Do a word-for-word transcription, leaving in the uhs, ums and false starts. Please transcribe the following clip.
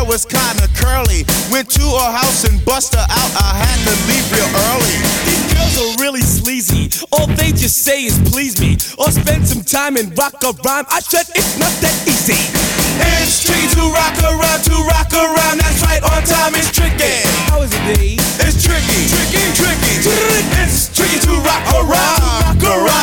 was kinda curly. Went to her house and bust her out. I had to leave real early. These girls are really sleazy. All they just say is please me, or spend some time and rock a rhyme. I said it's not that easy. It's tricky to rock around, to rock around. That's right, on time is tricky. How is it, Dave? It's tricky, tricky, tricky to